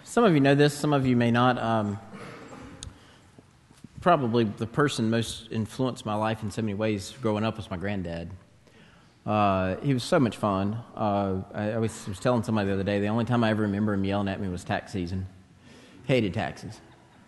Some of you know this, some of you may not. Probably the person most influenced my life in so many ways growing up was my granddad. He was so much fun. I was telling somebody the other day, the only time I ever remember him yelling at me was tax season. Hated taxes.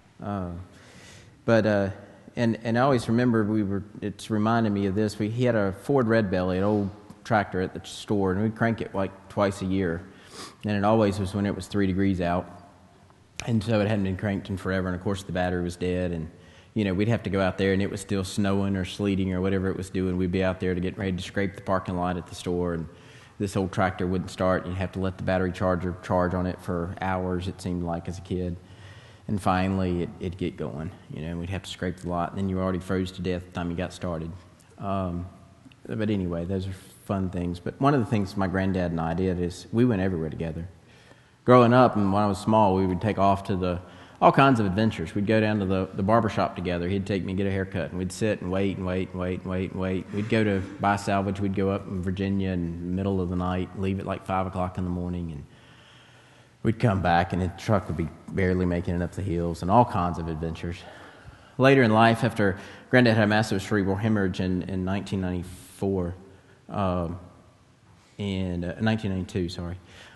And I always remember it's reminded me of this. He had a Ford Red Belly, an old tractor at the store, and we'd crank it like twice a year. And it always was when it was 3 degrees out. And so it hadn't been cranked in forever, and of course the battery was dead, and we'd have to go out there and it was still snowing or sleeting or whatever it was doing. We'd be out there to get ready to scrape the parking lot at the store, and this old tractor wouldn't start. You'd have to let the battery charger charge on it for hours, it seemed like, as a kid. And finally it'd get going, and we'd have to scrape the lot, and then you were already froze to death the time you got started. But anyway, those are fun things. But one of the things my granddad and I did is we went everywhere together. Growing up, and when I was small, we would take off to all kinds of adventures. We'd go down to the barber shop together. He'd take me, get a haircut, and we'd sit and wait. We'd go to buy salvage. We'd go up in Virginia in the middle of the night, leave at like 5 o'clock in the morning, and we'd come back, and the truck would be barely making it up the hills, and all kinds of adventures. Later in life, after Granddad had a massive cerebral hemorrhage in 1994, 1992, sorry.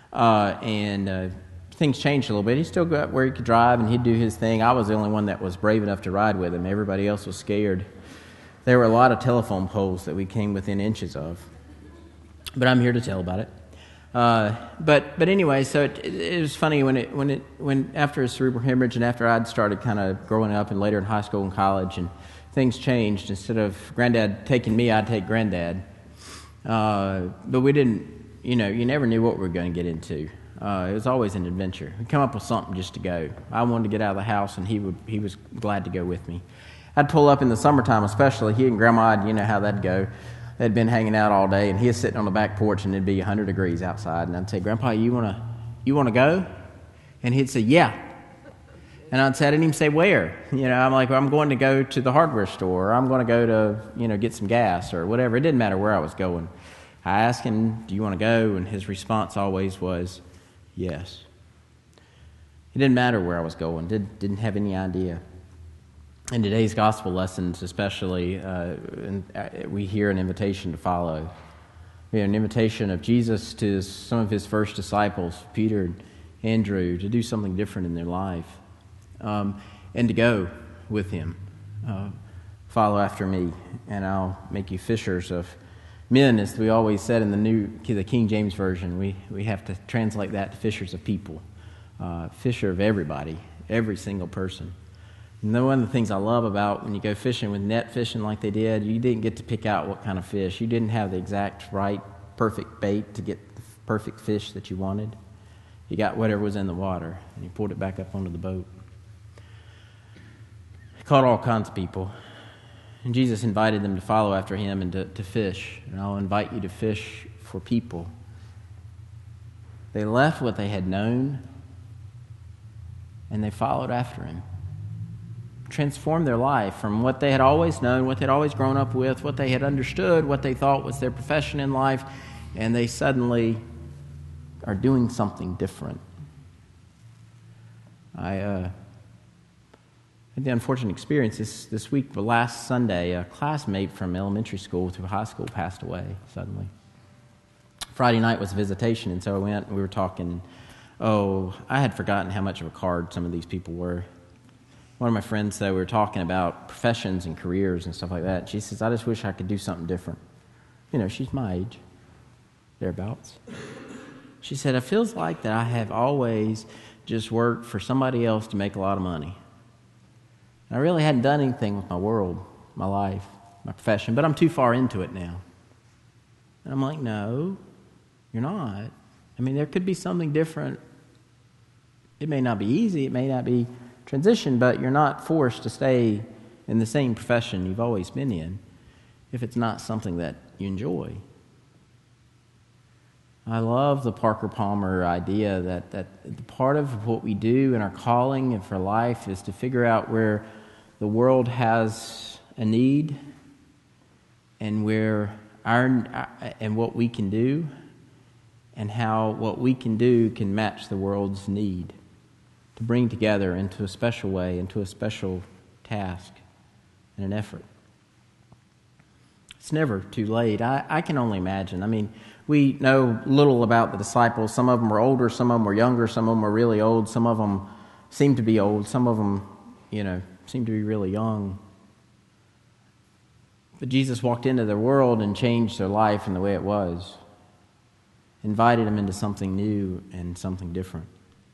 Things changed a little bit. He still got where he could drive, and he'd do his thing. I was the only one that was brave enough to ride with him. Everybody else was scared. There were a lot of telephone poles that we came within inches of. But I'm here to tell about it. But anyway, so it was funny when after his cerebral hemorrhage and after I'd started kind of growing up and later in high school and college, and things changed. Instead of Granddad taking me, I'd take Granddad. But we didn't. You never knew what we were going to get into. It was always an adventure. We'd come up with something just to go. I wanted to get out of the house, and he was glad to go with me. I'd pull up in the summertime especially. He and Grandma, you know how that'd go. They'd been hanging out all day, and he was sitting on the back porch, and it'd be 100 degrees outside. And I'd say, Grandpa, you want to go? And he'd say, yeah. And I didn't even say where. I'm like, well, I'm going to go to the hardware store, or I'm going to go to, get some gas or whatever. It didn't matter where I was going. I asked him, do you want to go? And his response always was, yes. It didn't matter where I was going. Didn't have any idea. In today's gospel lessons especially, we hear an invitation to follow. We hear an invitation of Jesus to some of his first disciples, Peter and Andrew, to do something different in their life, and to go with him. Follow after me, and I'll make you fishers of men, as we always said in the King James Version. We have to translate that to fishers of people, fisher of everybody, every single person. And one of the things I love about when you go fishing with net fishing like they did, you didn't get to pick out what kind of fish. You didn't have the exact right, perfect bait to get the perfect fish that you wanted. You got whatever was in the water, and you pulled it back up onto the boat. He caught all kinds of people. And Jesus invited them to follow after him and to fish. And I'll invite you to fish for people. They left what they had known, and they followed after him. Transformed their life from what they had always known, what they'd always grown up with, what they had understood, what they thought was their profession in life, and they suddenly are doing something different. I had the unfortunate experience this week, but last Sunday, a classmate from elementary school to high school passed away suddenly. Friday night was a visitation, and so I went and we were talking. I had forgotten how much of a card some of these people were. One of my friends, though, we were talking about professions and careers and stuff like that. She says, I just wish I could do something different. She's my age, thereabouts. She said, it feels like that I have always just worked for somebody else to make a lot of money. I really hadn't done anything with my world, my life, my profession, but I'm too far into it now. And I'm like, no, you're not. There could be something different. It may not be easy, it may not be transition, but you're not forced to stay in the same profession you've always been in if it's not something that you enjoy. I love the Parker Palmer idea that part of what we do in our calling and for life is to figure out where the world has a need and where and what we can do and how what we can do can match the world's need. to bring together into a special way, into a special task and an effort. It's never too late. I can only imagine. I mean, we know little about the disciples. Some of them were older, some of them were younger, some of them were really old, some of them seem to be old, some of them, seem to be really young. But Jesus walked into their world and changed their life in the way it was, invited them into something new and something different.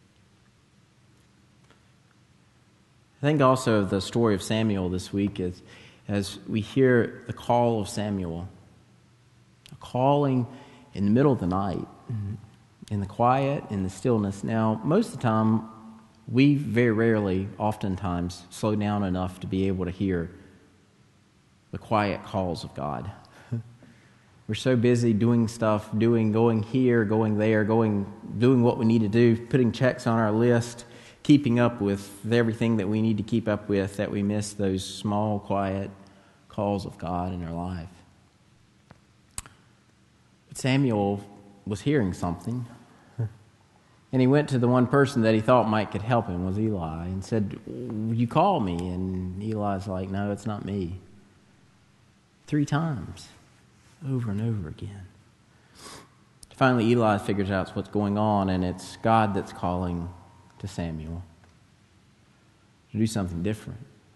I think also of the story of Samuel this week is as we hear the call of Samuel, a calling in the middle of the night, in the quiet, in the stillness. Now, most of the time, we very rarely, oftentimes, slow down enough to be able to hear the quiet calls of God. We're so busy doing stuff, going here, going there, doing what we need to do, putting checks on our list, keeping up with everything that we need to keep up with, that we miss those small, quiet calls of God in our life. But Samuel was hearing something, and he went to the one person that he thought could help him, was Eli, and said, "You call me?" And Eli's like, "No, it's not me." 3 times, over and over again. Finally, Eli figures out what's going on, and it's God that's calling to Samuel to do something different.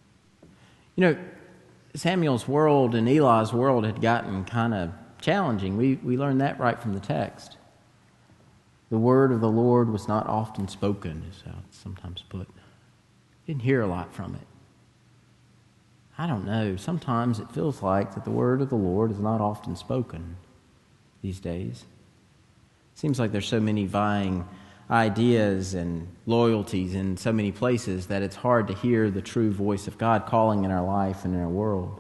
Samuel's world and Eli's world had gotten kind of challenging. We learned that right from the text. The word of the Lord was not often spoken, is how it's sometimes put. Didn't hear a lot from it. I don't know. Sometimes it feels like that the word of the Lord is not often spoken these days. It seems like there's so many vying ideas and loyalties in so many places that it's hard to hear the true voice of God calling in our life and in our world.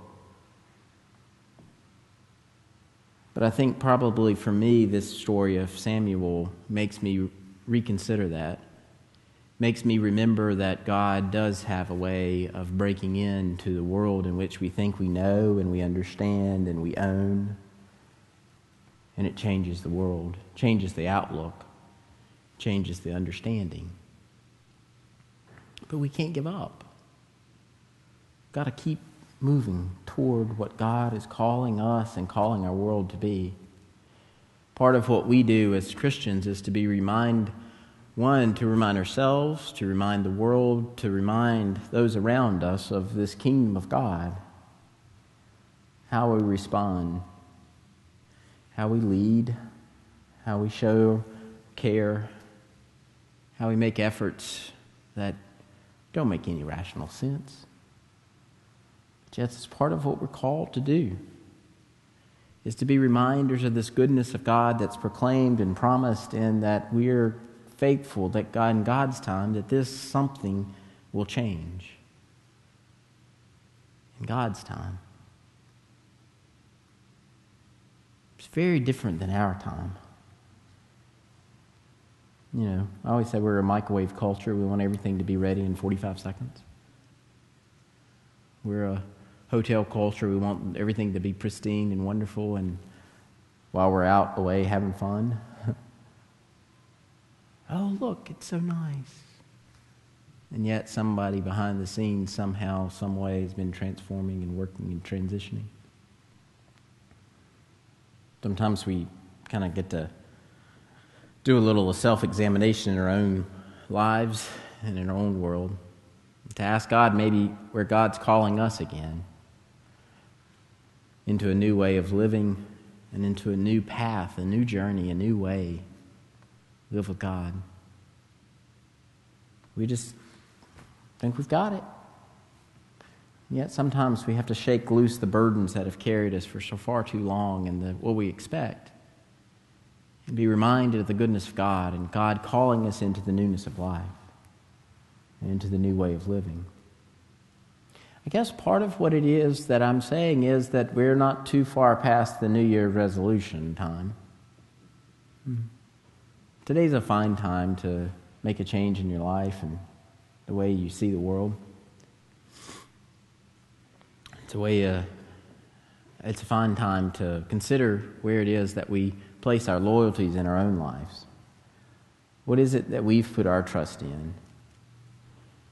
But I think probably for me, this story of Samuel makes me reconsider that. Makes me remember that God does have a way of breaking into the world in which we think we know and we understand and we own. And it changes the world, changes the outlook, changes the understanding. But we can't give up. We've got to keep moving toward what God is calling us and calling our world to be. Part of what we do as Christians is to be remind ourselves, to remind the world, to remind those around us of this kingdom of God. How we respond, how we lead, how we show care, how we make efforts that don't make any rational sense. But yet it's part of what we're called to do, is to be reminders of this goodness of God that's proclaimed and promised, and that we're faithful that God, in God's time, that this something will change. In God's time. It's very different than our time. I always say we're a microwave culture. We want everything to be ready in 45 seconds. We're a hotel culture. We want everything to be pristine and wonderful, and while we're out away having fun. Oh, look, it's so nice. And yet somebody behind the scenes somehow, some way has been transforming and working and transitioning. Sometimes we kind of get to do a little self-examination in our own lives and in our own world, to ask God maybe where God's calling us again into a new way of living and into a new path, a new journey, a new way to live with God. We just think we've got it. Yet sometimes we have to shake loose the burdens that have carried us for so far too long and what we expect, and be reminded of the goodness of God and God calling us into the newness of life and into the new way of living. I guess part of what it is that I'm saying is that we're not too far past the New Year resolution time. Today's a fine time to make a change in your life and the way you see the world. It's a fine time to consider where it is that we place our loyalties in our own lives. What is it that we've put our trust in?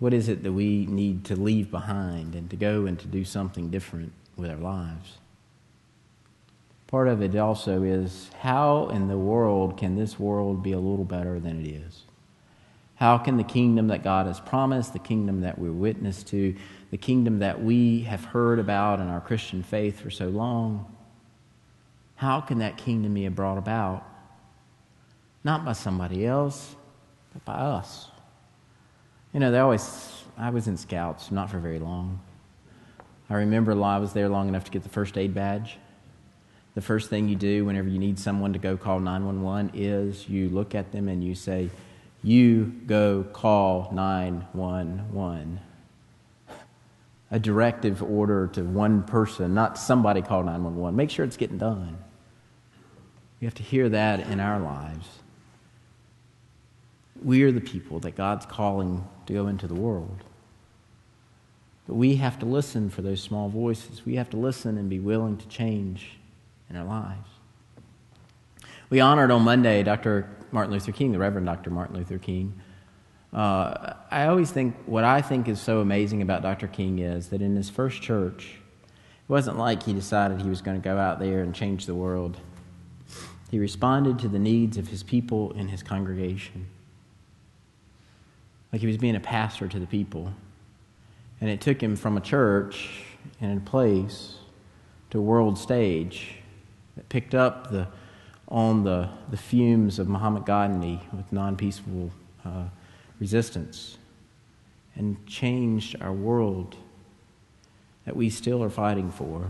What is it that we need to leave behind and to go and to do something different with our lives? Part of it also is, how in the world can this world be a little better than it is? How can the kingdom that God has promised, the kingdom that we're witness to, the kingdom that we have heard about in our Christian faith for so long, how can that kingdom be brought about? Not by somebody else, but by us. You know, I was in Scouts, not for very long. I remember I was there long enough to get the first aid badge. The first thing you do whenever you need someone to go call 911 is you look at them and you say, "You go call 911. A directive order to one person, not somebody call 911. Make sure it's getting done. We have to hear that in our lives. We are the people that God's calling to go into the world. But we have to listen for those small voices. We have to listen and be willing to change in our lives. We honored on Monday Dr. Martin Luther King, the Reverend Dr. Martin Luther King. I always think, what I think is so amazing about Dr. King is that in his first church, it wasn't like he decided he was going to go out there and change the world. He responded to the needs of his people in his congregation. Like he was being a pastor to the people. And it took him from a church and a place to a world stage that picked up on the fumes of Muhammad Gandhi with non-peaceful resistance and changed our world that we still are fighting for.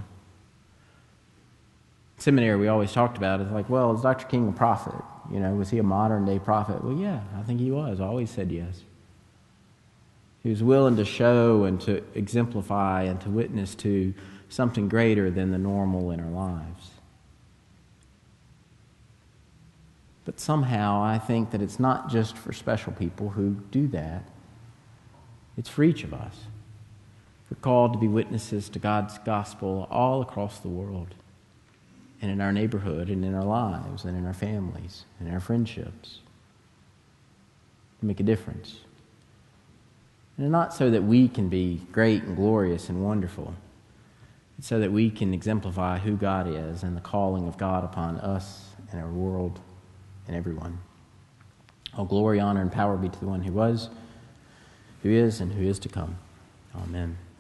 Seminary, we always talked about it like, well, is Dr. King a prophet? You know, was he a modern day prophet? Well, yeah, I think he was. I always said yes. He was willing to show and to exemplify and to witness to something greater than the normal in our lives. But somehow I think that it's not just for special people who do that. It's for each of us. We're called to be witnesses to God's gospel all across the world, and in our neighborhood, and in our lives, and in our families, and in our friendships, to make a difference. And not so that we can be great and glorious and wonderful. It's so that we can exemplify who God is and the calling of God upon us and our world and everyone. All glory, honor, and power be to the one who was, who is, and who is to come. Amen.